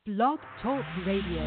Blog Talk Radio.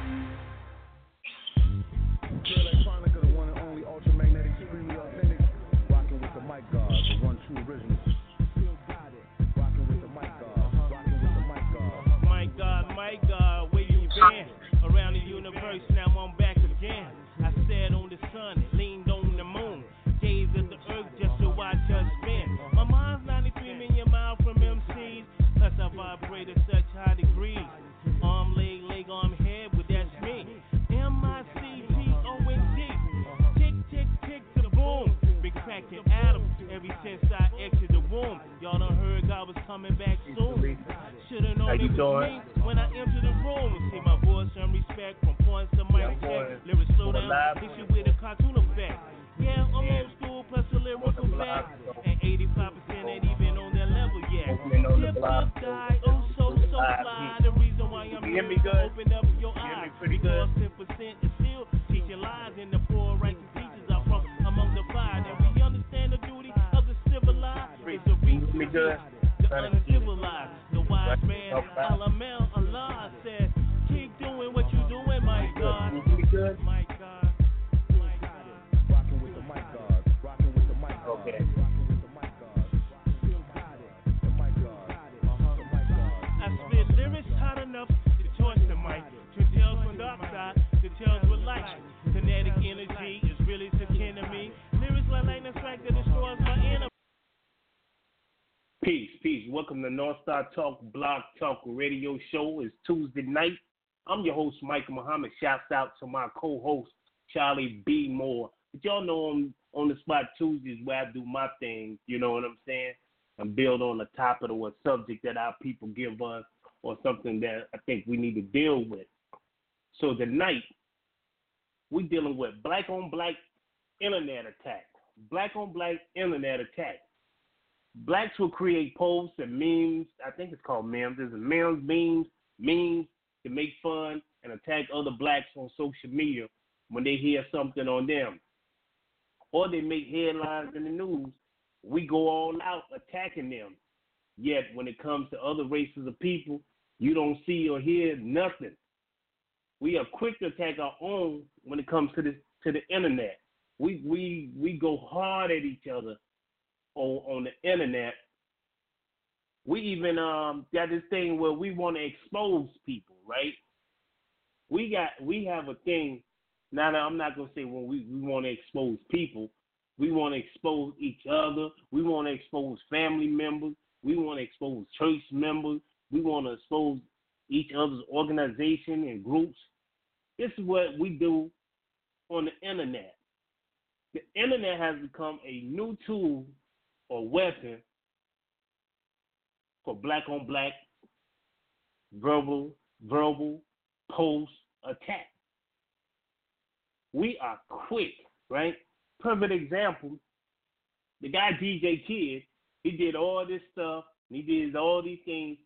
Electronica, the one and only ultramagnetic, supremely authentic. Rocking with the mic guard, the one true original. Still got it. Rocking with the mic guard, rocking with the mic guard. My God, where you been? Around the universe, now I'm back again. I sat on the sun, leaned on the moon, gazed at the earth just to watch us spin. My mind's 93 million miles from MCs, plus I vibrate at such high degrees. Arm, leg, arm, head, but that's me. MICTOND. Tick, tick, tick, the boom. Been cracking atoms ever since I exited the womb. Y'all done heard God was coming back soon. Should've known it was me when I entered the room. See my voice and respect from points to mic check. Lyrics slow down, hit you with a cartoon effect. Yeah, I'm old school plus a lyrical fact. And 85% ain't even on that level yet. Dip, die, oh so fly. The reason why I'm here is to open up your eyes. Because 10% is still teaching lies, and the poor righteous teachers are from among the five. And we understand the duty of the civilized is to reach the uncivilized. The wise man, Alamel Allah said, keep doing what you're doing, my God. My God. Rocking with the mic guard, rocking with the mic guard. Okay. Rocking with the mic guard. Still got it. The mic guard. The mic guard. I spit lyrics hot enough to torch the mic. Two tails from dark side, two tails with light. Kinetic energy is really akin to me. Lyrics like lightning strike that destroys my enemy. Peace. Welcome to North Star Talk Blog Talk Radio Show. It's Tuesday night. I'm your host, Michael Muhammad. Shouts out to my co-host, Charlie B. Moore. But y'all know I'm on the spot Tuesdays where I do my thing, you know what I'm saying? And build on the topic of a subject that our people give us or something that I think we need to deal with. So tonight, we're dealing with black-on-black internet attack. Black-on-black internet attack. Blacks will create posts and memes. I think it's called memes. There's memes to make fun and attack other blacks on social media when they hear something on them. Or they make headlines in the news. We go all out attacking them. Yet when it comes to other races of people, you don't see or hear nothing. We are quick to attack our own when it comes to the internet. We go hard at each other on the internet. We even got this thing where we want to expose people, right? We have a thing. Now I'm not gonna say when we want to expose people. We want to expose each other. We want to expose family members. We want to expose church members. We want to expose each other's organization and groups. This is what we do on the internet. The internet has become a new tool or weapon for black-on-black verbal post attack. We are quick, right? Perfect example, the guy DJ Kid, he did all this stuff, he did all these things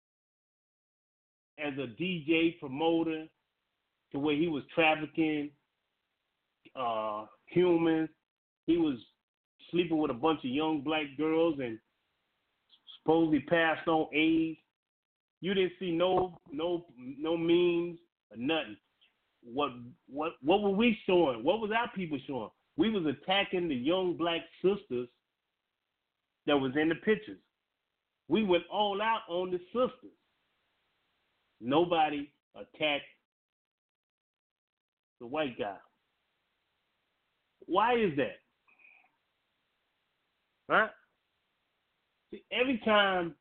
as a DJ promoter to where he was trafficking humans. He was sleeping with a bunch of young black girls and supposedly passed on AIDS. You didn't see no memes or nothing. What were we showing? What was our people showing? We was attacking the young black sisters that was in the pictures. We went all out on the sisters. Nobody attacked the white guy. Why is that? Right? See, every time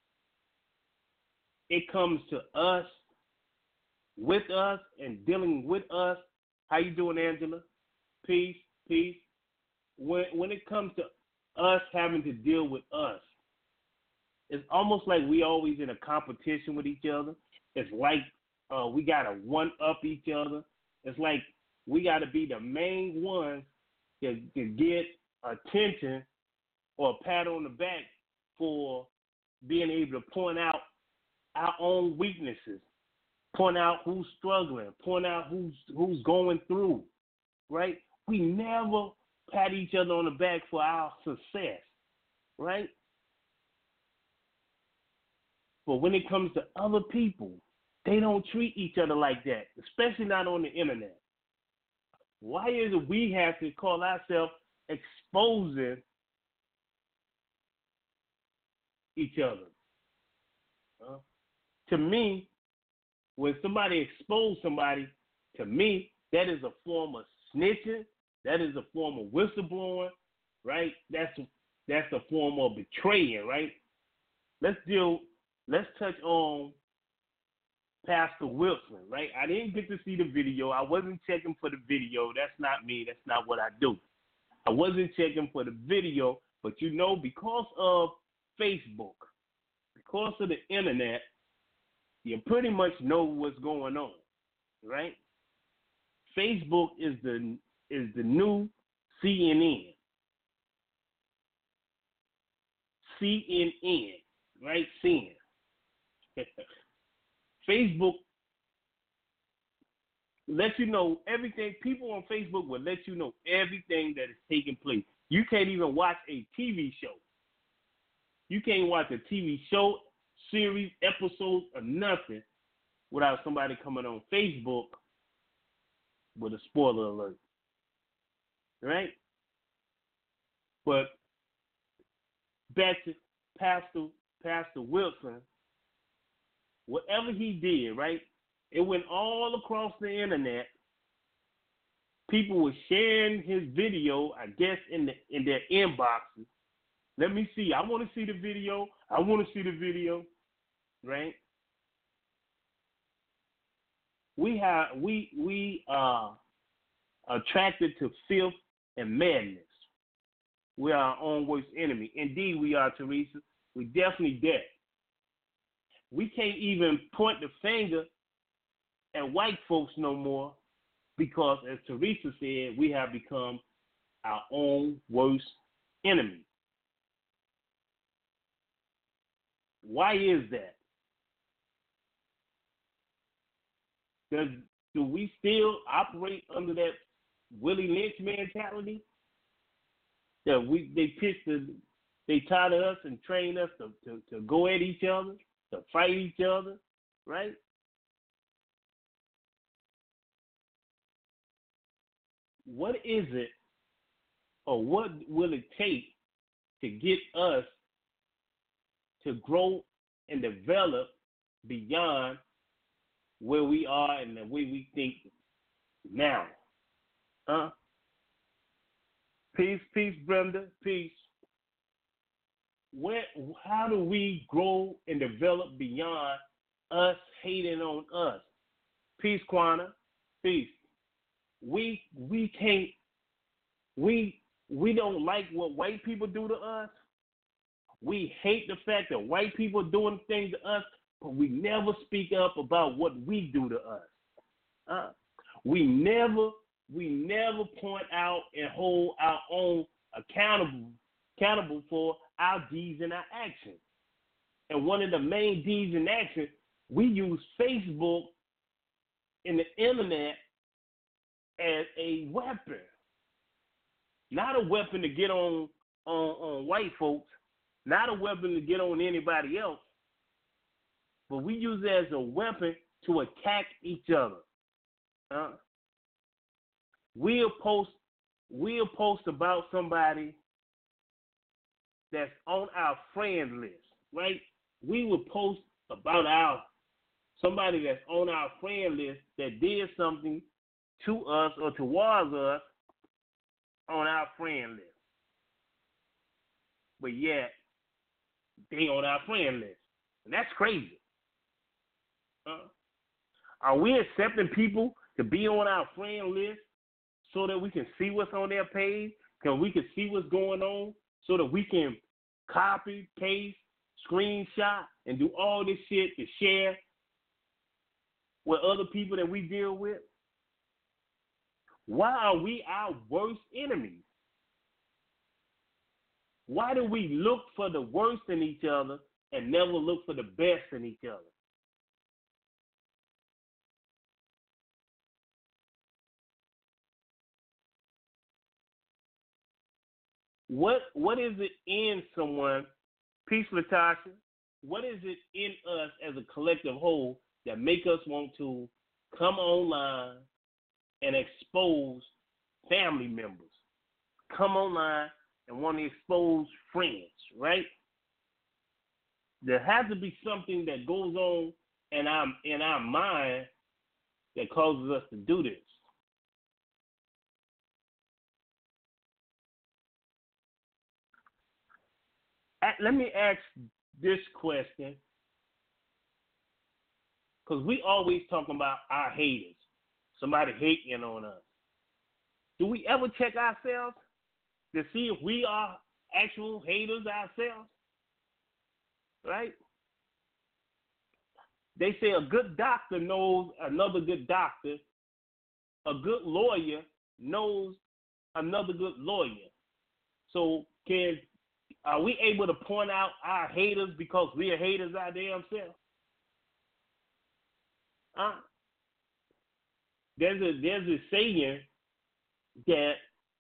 it comes to us, with us, and dealing with us, how you doing, Angela? Peace. When it comes to us having to deal with us, it's almost like we always in a competition with each other. It's like we got to one-up each other. It's like we got to be the main ones to get attention or a pat on the back for being able to point out our own weaknesses, point out who's struggling, point out who's going through, right? We never pat each other on the back for our success, right? But when it comes to other people, They don't treat each other like that, especially not on the internet. Why is it we have to call ourselves exposing each other? To me, when somebody exposes somebody, to me, that is a form of snitching. That is a form of whistleblowing, right? That's a form of betraying, right? Let's touch on Pastor Wilson, right? I didn't get to see the video. I wasn't checking for the video. That's not me. That's not what I do. I wasn't checking for the video, but because of Facebook, because of the internet, you pretty much know what's going on, right? Facebook is the new CNN. CNN, right? CNN. Facebook lets you know everything. People on Facebook will let you know everything that is taking place. You can't even watch a TV show. You can't watch a TV show, series, episodes, or nothing without somebody coming on Facebook with a spoiler alert. Right? But back to Pastor Wilson, whatever he did, right? It went all across the internet. People were sharing his video, I guess, in their inboxes. Let me see. I want to see the video. Right? We are attracted to filth and madness. We are our own worst enemy. Indeed, we are, Teresa. We definitely did. We can't even point the finger at white folks no more because, as Teresa said, we have become our own worst enemy. Why is that? Do we still operate under that Willie Lynch mentality? That they taught us and trained us to go at each other, to fight each other, right? What is it, or what will it take to get us to grow and develop beyond where we are and the way we think now? Peace, Brenda, peace. How do we grow and develop beyond us hating on us? Peace, Quana, peace. We can't. We don't like what white people do to us. We hate the fact that white people are doing things to us, but we never speak up about what we do to us. We never point out and hold our own accountable for our deeds and our actions. And one of the main deeds and actions, we use Facebook and the internet as a weapon. Not a weapon to get on white folks, not a weapon to get on anybody else, but we use it as a weapon to attack each other. We'll post about somebody that's on our friend list, right? We will post about somebody that's on our friend list that did something to us or towards us on our friend list. But yet, they on our friend list. And that's crazy. Are we accepting people to be on our friend list so that we can see what's on their page, so we can see what's going on, so that we can copy, paste, screenshot, and do all this shit to share with other people that we deal with? Why are we our worst enemies? Why do we look for the worst in each other and never look for the best in each other? What is it in someone, peace Latasha, what is it in us as a collective whole that make us want to come online and expose family members, come online and want to expose friends, right? There has to be something that goes on in our mind that causes us to do this. Let me ask this question, because we always talking about our haters, somebody hating on us. Do we ever check ourselves to see if we are actual haters ourselves? Right? They say a good doctor knows another good doctor. A good lawyer knows another good lawyer. So are we able to point out our haters because we are haters our damn self? There's a saying that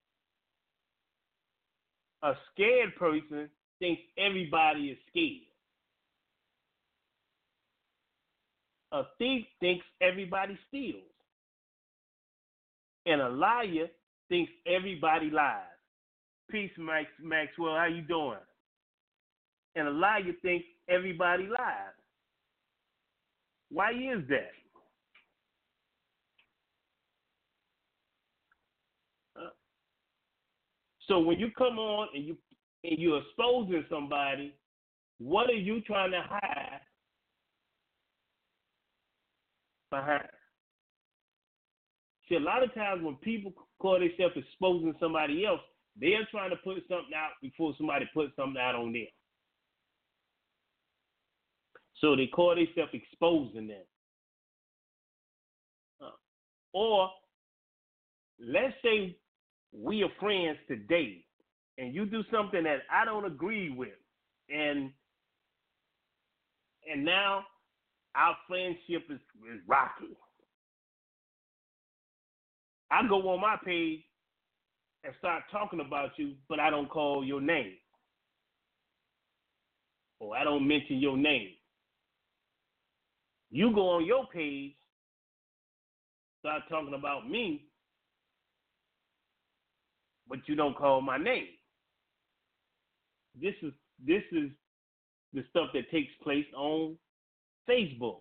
a scared person thinks everybody is scared. A thief thinks everybody steals. And a liar thinks everybody lies. Peace, Maxwell. How you doing? And a liar thinks everybody lies. Why is that? So when you come on and you're exposing somebody, what are you trying to hide behind? See, a lot of times when people call themselves exposing somebody else, they're trying to put something out before somebody puts something out on them. So they call themselves exposing them. Or let's say we are friends today, and you do something that I don't agree with, and now our friendship is rocky. I go on my page and start talking about you, but I don't call your name, or I don't mention your name. You go on your page, start talking about me, but you don't call my name. This is the stuff that takes place on Facebook.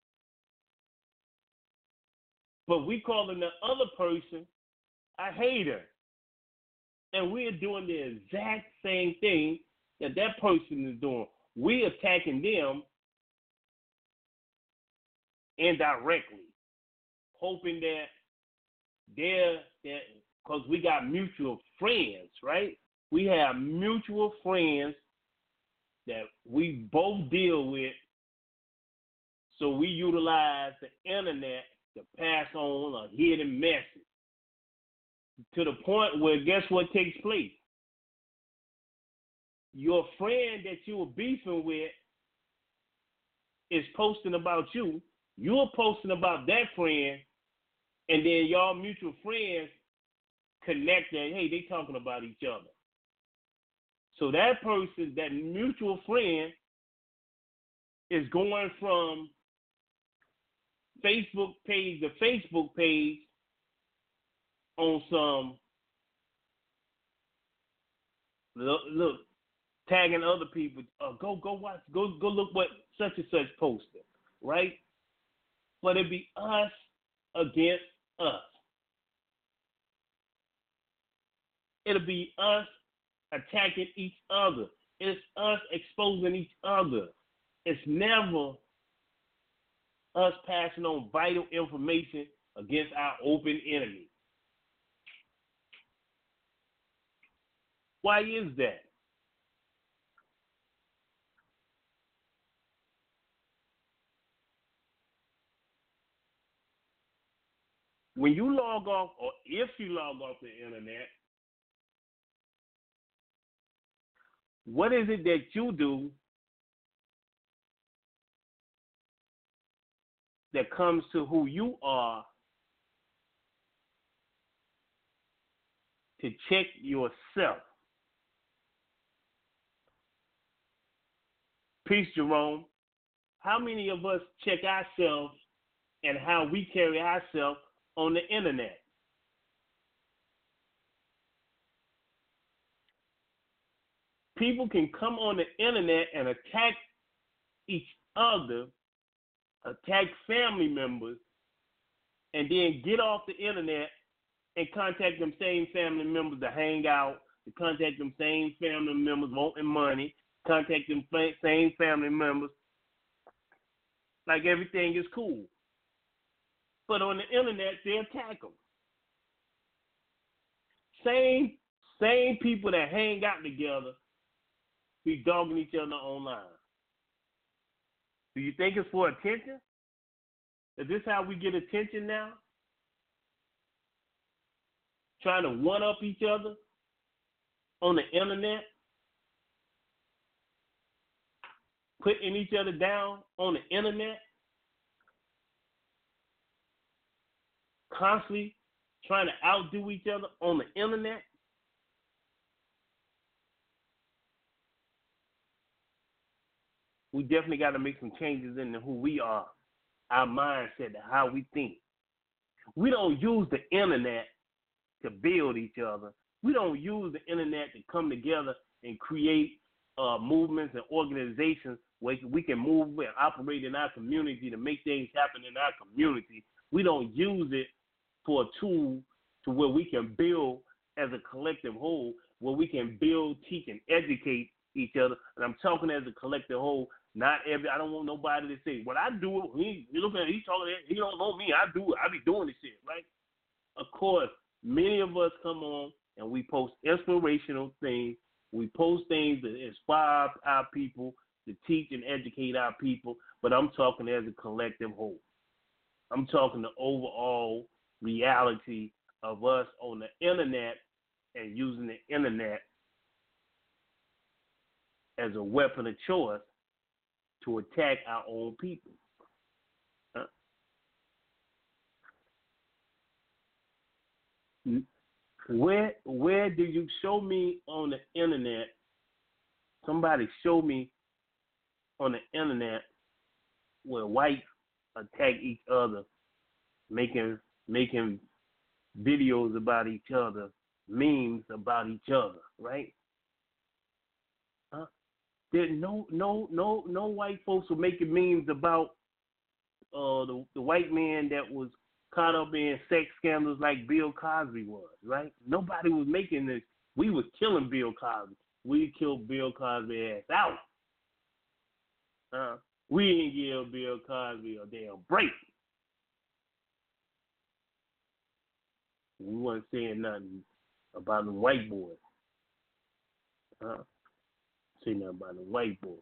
But we calling the other person a hater. And we're doing the exact same thing that person is doing. We're attacking them indirectly, hoping that because we got mutual friends, right? We have mutual friends that we both deal with, so we utilize the internet to pass on a hidden message to the point where, guess what takes place? Your friend that you were beefing with is posting about you. You're posting about that friend, and then y'all mutual friends connect that, hey, they talking about each other. So that person, that mutual friend, is going from Facebook page to Facebook page on some look tagging other people. Go watch. Go look what such and such posted, right? But it be us against us. It'll be us attacking each other. It's us exposing each other. It's never us passing on vital information against our open enemy. Why is that? When you log off, or if you log off the internet, what is it that you do that comes to who you are to check yourself? Peace, Jerome. how many of us check ourselves and how we carry ourselves on the internet? People can come on the internet and attack each other, attack family members, and then get off the internet and contact them same family members to hang out, to contact them same family members wanting money, contact them same family members like everything is cool. But on the internet, they attack them. Same people that hang out together be dogging each other online. Do you think it's for attention? Is this how we get attention now? Trying to one-up each other on the internet? Putting each other down on the internet? Constantly trying to outdo each other on the internet? We definitely got to make some changes in who we are, our mindset, how we think. We don't use the internet to build each other. We don't use the internet to come together and create movements and organizations where we can move and operate in our community to make things happen in our community. We don't use it for a tool to where we can build as a collective whole, where we can build, teach, and educate each other. And I'm talking as a collective whole. I don't want nobody to say, well, I do it. He's talking, he don't know me. I do it. I be doing this shit, right? Of course, many of us come on and we post inspirational things. We post things that inspire our people, to teach and educate our people. But I'm talking as a collective whole. I'm talking the overall reality of us on the internet and using the internet as a weapon of choice to attack our own people. Where do you show me on the internet? Somebody show me on the internet where whites attack each other, making videos about each other, memes about each other, right? There no white folks were making memes about the white man that was caught up in sex scandals like Bill Cosby was, right? Nobody was making this. We was killing Bill Cosby. We killed Bill Cosby ass out. We didn't give Bill Cosby a damn break. We wasn't saying nothing about the white boys. Say nothing about the white boys.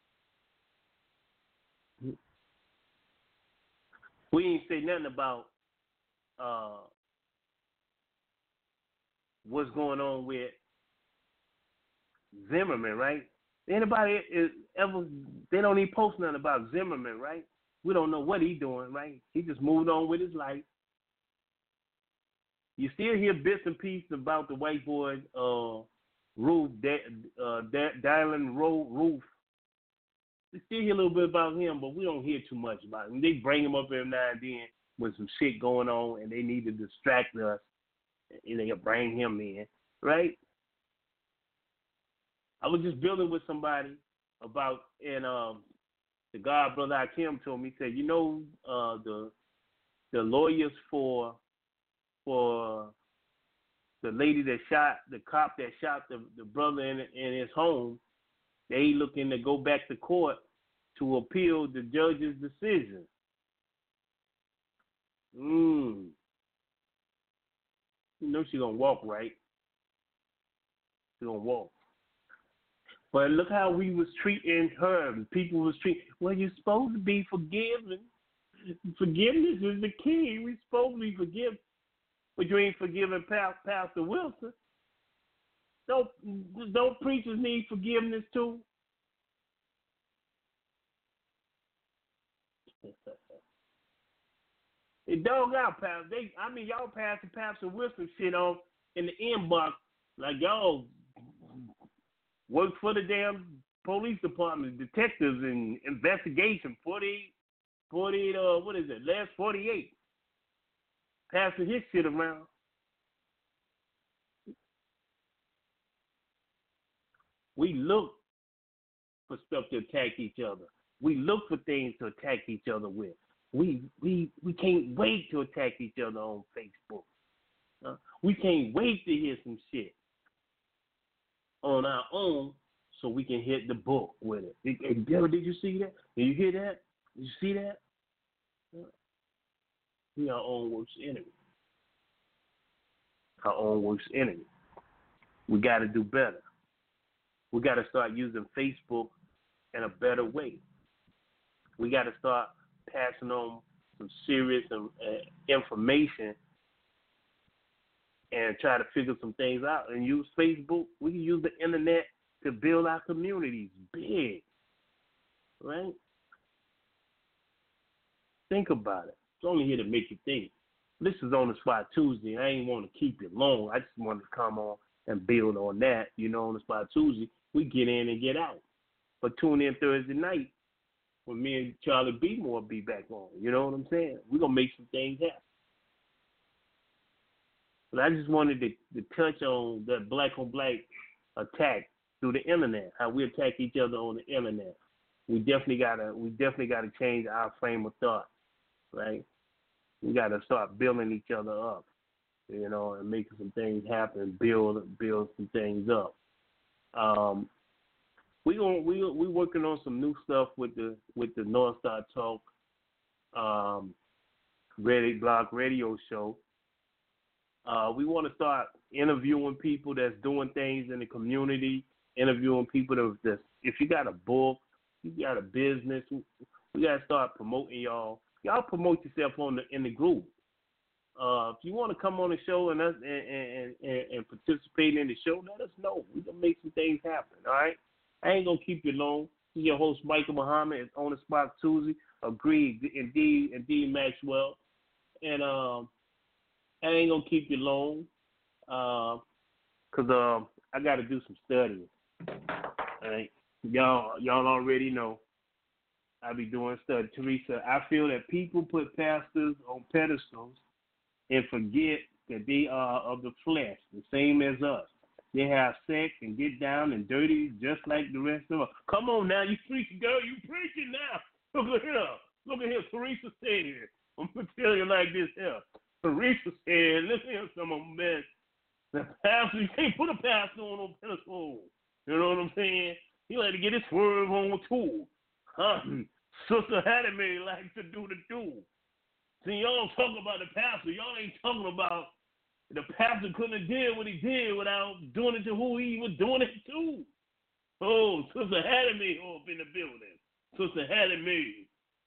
We ain't say nothing about what's going on with Zimmerman, right? Anybody ever, they don't even post nothing about Zimmerman, right? We don't know what he's doing, right? He just moved on with his life. You still hear bits and pieces about the white boy, Dylan Roof. We still hear a little bit about him, but we don't hear too much about him. They bring him up every now and then when some shit going on and they need to distract us, and they bring him in, right? I was just building with somebody about, and the God brother Hakim told me, he said, you know, the lawyers for the lady that shot, the cop that shot the brother in his home, they looking to go back to court to appeal the judge's decision. You know she's going to walk, right? She's going to walk. But look how we was treating her. People was treating, well, you're supposed to be forgiven. Forgiveness is the key. We're supposed to be forgiven. But you ain't forgiving Pastor Wilson. Don't preachers need forgiveness too? It dog out, Pastor. Y'all passing Pastor Wilson shit on in the inbox like y'all work for the damn police department, detectives, and investigation. 48, what is it? Last 48. Passing his shit around. We look for stuff to attack each other. We look for things to attack each other with. We can't wait to attack each other on Facebook. We can't wait to hear some shit on our own so we can hit the book with it. Did you see that? Did you hear that? Did you see that? We are our own worst enemy. Our own worst enemy. We got to do better. We got to start using Facebook in a better way. We got to start passing on some serious information and try to figure some things out and use Facebook. We can use the internet to build our communities big, right? Think about it. It's only here to make you think. This is On the Spot Tuesday. I ain't want to keep it long. I just wanted to come on and build on that. On the Spot Tuesday, we get in and get out. But tune in Thursday night when me and Charlie B. Moore be back on. You know what I'm saying? We're going to make some things happen. But I just wanted to touch on that black-on-black attack through the internet, how we attack each other on the internet. We definitely gotta change our frame of thought, right? We gotta start building each other up, and making some things happen, build some things up. We working on some new stuff with the North Star Talk blog radio show. We want to start interviewing people that's doing things in the community, interviewing people that if you got a book, you got a business, we got to start promoting y'all. Y'all promote yourself in the group. If you want to come on the show and participate in the show, let us know. We can make some things happen, all right? I ain't going to keep you long. This is your host, Michael Muhammad. It's On the Spot Tuesday. Agreed, indeed, Maxwell. And I ain't going to keep you long because I got to do some studying. All right? Y'all already know I be doing study. Teresa, I feel that people put pastors on pedestals and forget that they are of the flesh, the same as us. They have sex and get down and dirty just like the rest of us. Come on now, you preaching, girl, you preaching now. Look at here, Teresa said here. I'm going to tell you like this here. Teresa said, listen here, some of them, man. The pastor, you can't put a pastor on a pedestal. You know what I'm saying? He like to get his swerve on too. Sister Hattie likes to do the do. See, y'all don't talk about the pastor. Y'all ain't talking about the pastor couldn't have did what he did without doing it to who he was doing it to. Oh, Sister Hattie up in the building. Sister Hattie,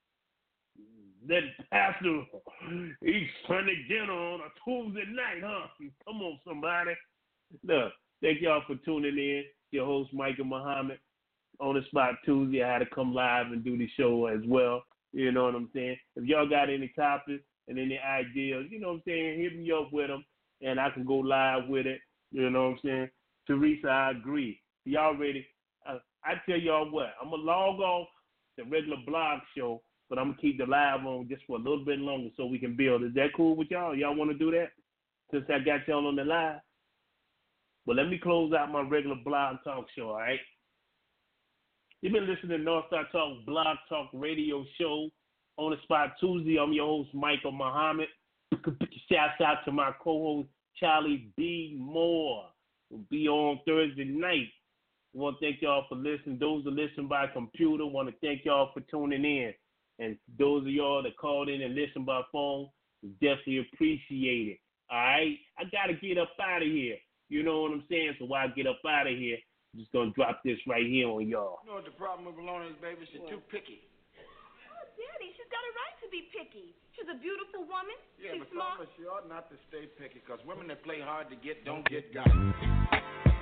that pastor, he's Sunday dinner on a Tuesday night, huh? Come on, somebody. Look, thank y'all for tuning in. Your host, Michael Muhammad. On the Spot Tuesday, I had to come live and do the show as well. You know what I'm saying? If y'all got any topics and any ideas, you know what I'm saying, hit me up with them, and I can go live with it. You know what I'm saying? Teresa, I agree. Y'all ready? I tell y'all what, I'm going to log off the regular blog show, but I'm going to keep the live on just for a little bit longer so we can build. Is that cool with y'all? Y'all want to do that? Since I got y'all on the live? Well, let me close out my regular blog talk show, all right? You've been listening to North Star Talk Blog Talk Radio Show On the Spot Tuesday. I'm your host, Michael Muhammad. Shouts out to my co-host, Charlie B. Moore. We'll be on Thursday night. I want to thank y'all for listening. Those that listen by computer, want to thank y'all for tuning in. And those of y'all that called in and listened by phone, definitely appreciate it. All right? I got to get up out of here. You know what I'm saying? So while I get up out of here, I'm just going to drop this right here on y'all. You know what the problem with Bologna is, baby? She's too picky. Oh, Daddy, she's got a right to be picky. She's a beautiful woman. Yeah, She's but smart. she ought not to stay picky, because women that play hard to get don't get got.